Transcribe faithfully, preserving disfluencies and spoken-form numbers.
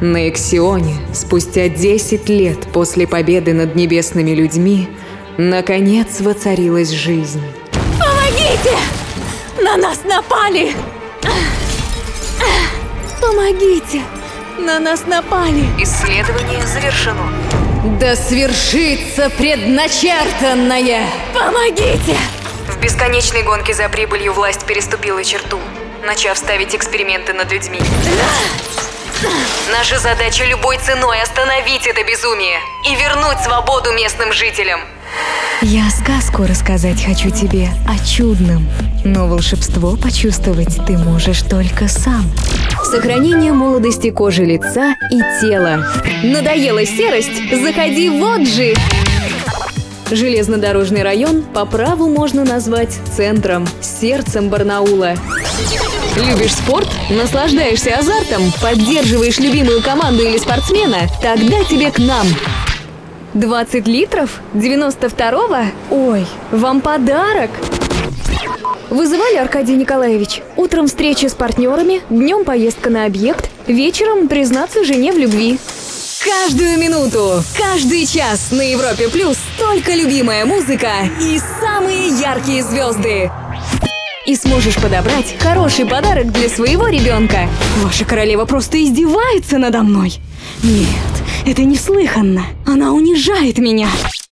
На Иксионе, спустя десять лет после победы над небесными людьми, наконец воцарилась жизнь. Помогите! На нас напали! Помогите! На нас напали! Исследование завершено. Да свершится предначертанное! Помогите! В бесконечной гонке за прибылью власть переступила черту, начав ставить эксперименты над людьми. Наша задача любой ценой остановить это безумие и вернуть свободу местным жителям. Я сказку рассказать хочу тебе о чудном, но волшебство почувствовать ты можешь только сам. Сохранение молодости кожи лица и тела. Надоела серость? Заходи в Оджи! Железнодорожный район по праву можно назвать центром, сердцем Барнаула. Любишь спорт? Наслаждаешься азартом? Поддерживаешь любимую команду или спортсмена? Тогда тебе к нам! двадцать литров? девяносто второго? Ой, вам подарок! Вызывали, Аркадий Николаевич? Утром встреча с партнерами, днем поездка на объект, вечером признаться жене в любви. Каждую минуту, каждый час на Европе Плюс только любимая музыка и самые яркие звезды. И сможешь подобрать хороший подарок для своего ребенка. Ваша королева просто издевается надо мной. Нет, это неслыханно. Она унижает меня.